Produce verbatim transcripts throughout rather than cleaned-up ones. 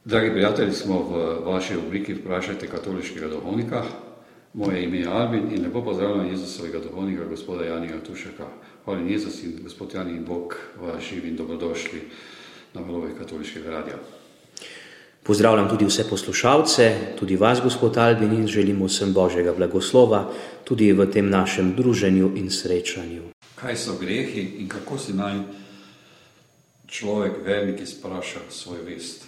Dragi prijatelji, smo v vaši obliki Vprašajte katoliškega duhovnika. Moje ime je Albin in lepo pozdravljam Jezusovega duhovnika, gospoda Janija Tušeka. Hvala Jezus in gospod Jani in Bog vas živi in dobrodošli na valovih katoliškega radia. Pozdravljam tudi vse poslušalce, tudi vas, gospod Albin, in želimo vsem Božjega blagoslova tudi v tem našem druženju in srečanju. Kaj so grehi in kako si naj človek, vernik, izpraša svoj vest?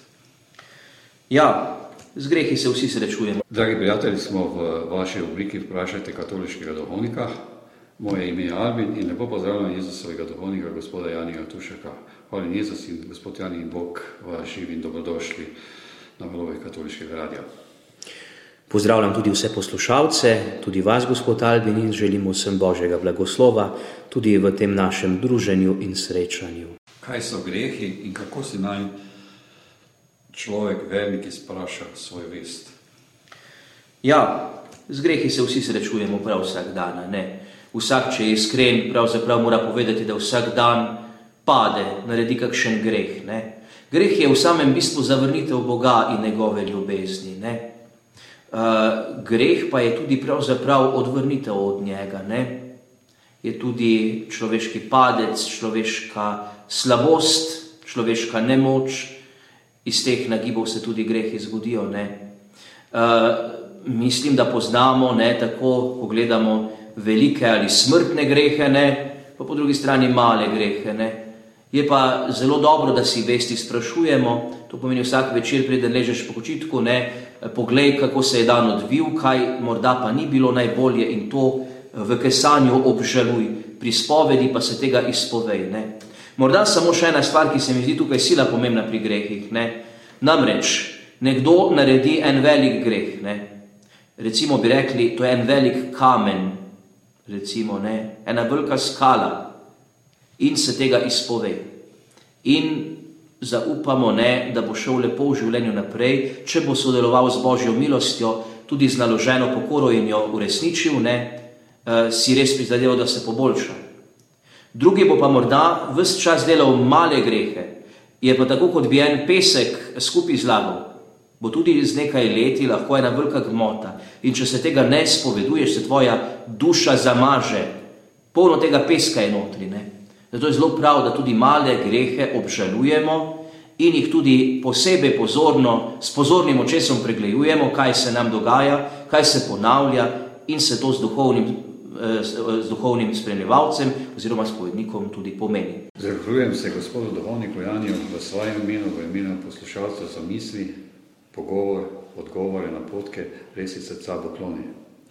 Ja, z grehi se vsi srečujemo. Dragi prijatelji, smo v vaši obliki Vprašajte katoliškega duhovnika. Moje ime je Albin in lepo pozdravljam Jezusovega duhovnika, gospoda Janija Tušeka. Hvala Jezus in gospod Jani in Bog vas živi in dobrodošli na valovih katoliškega radia. Pozdravljam tudi vse poslušalce, tudi vas, gospod Albin, in želimo vsem Božjega blagoslova tudi v tem našem druženju in srečanju. Kaj so grehi in kako si naj človek, vernik, izpraša svoj vest? Ja, z grehi se vsi srečujemo prav vsak dan, ne? Vsak, če je iskren, pravzaprav mora povedati, da vsak dan pade, naredi kakšen greh, ne? Greh je v samem bistvu zavrnitev Boga in njegove ljubezni, ne? Uh, greh pa je tudi pravzaprav odvrnitev od njega, ne? Je tudi človeški padec, človeška slabost, človeška nemoč. Iz teh nagibov se tudi grehi zgodijo, ne? Uh, mislim, da poznamo, ne, tako, ko gledamo velike ali smrtne grehe, ne, pa po drugi strani male grehe, ne. Je pa zelo dobro, da si vesti sprašujemo, to pomeni vsak večer, preden ležeš po počitku, ne, poglej, kako se je dan odvil, kaj morda pa ni bilo najbolje in to v kesanju obžaluj, pri spovedi pa se tega izpovej, ne. Morda samo še ena stvar, ki se mi zdi tukaj sila pomembna pri grehih, ne. Namreč, nekdo naredi en velik greh, ne. Recimo bi rekli, to je en velik kamen, recimo, ne, ena velika skala in se tega izpove. In zaupamo, ne, da bo šel lepo v življenju naprej, če bo sodeloval z Božjo milostjo, tudi z naloženo pokoro in jo uresničil, ne, si res prizadeval, da se poboljša. Drugi bo pa morda ves čas delal male grehe, je pa tako, kot bi en pesek skupaj zlagal, bo tudi z nekaj leti lahko ena velika gmota. In če se tega ne spoveduješ, se tvoja duša zamaže, polno tega peska je notri, ne. Zato je zelo prav, da tudi male grehe obžalujemo in jih tudi posebej pozorno, s pozornim očesom pregledujemo, kaj se nam dogaja, kaj se ponavlja in se to z duhovnim z duhovnim spremljevalcem oziroma spovednikom tudi pomeni. Zahvaljujem se gospodu duhovniku Janiju v svojem imenu, v imenu poslušalcev za misli, pogovor, odgovore, napotke, res iz srca pokloni.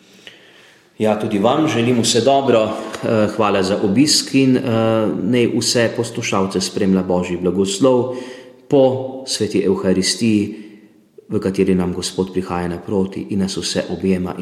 Ja, tudi vam želim vse dobro, hvala za obisk in naj vse poslušalce spremlja Božji blagoslov po sveti Evharistiji, v kateri nam Gospod prihaja naproti in nas vse objema.